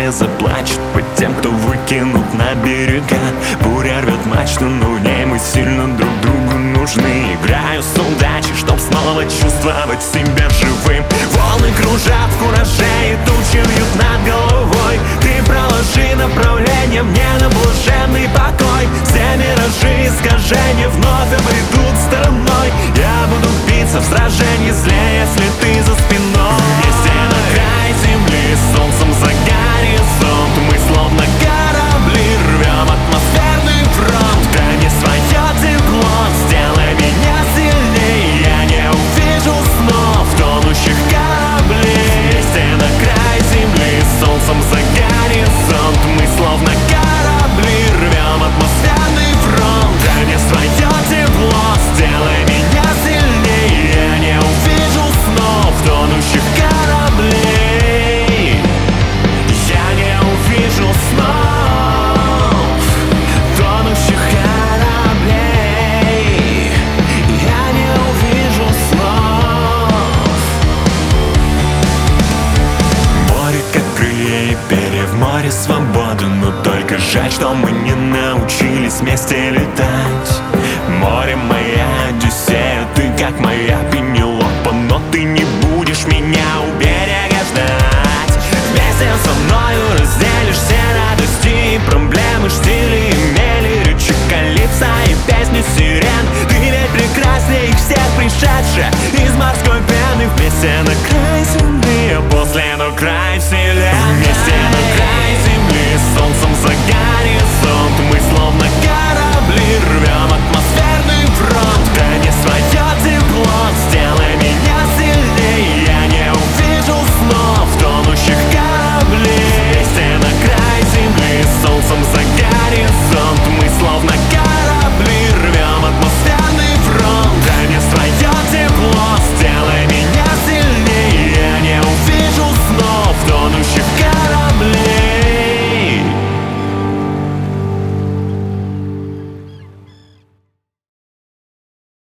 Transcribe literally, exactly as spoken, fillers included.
море заплачет по тем, кто выкинут на берега. Буря рвет мачту, но в ней мы сильно друг другу нужны. Играю с удачей, чтоб снова чувствовать себя живым. Волны кружат в кураже и тучи вьют над головой. Ты проложи направление мне на блаженный покой. Все миражи и искажения вновь обойдут стороной. Я буду биться в сражении злее, если ты за спиной. Вместе на край земли, солнцем за горизонт. Мы словно корабли рвем атмосферный фронт. Да не свое тепло, сделай меня сильней. Я не увижу снов тонущих кораблей. Вместе на край земли, солнцем за горизонт. Мы словно корабли рвем атмосферный фронт. Да не свое тепло, сделай меня сильней. Я не увижу снов тонущих кораблей. Я не увижу снов тонущих кораблей. Я не увижу снов. Море как крылья и перья, в море свобода. Но только жаль, что мы не научились вместе летать. Море моей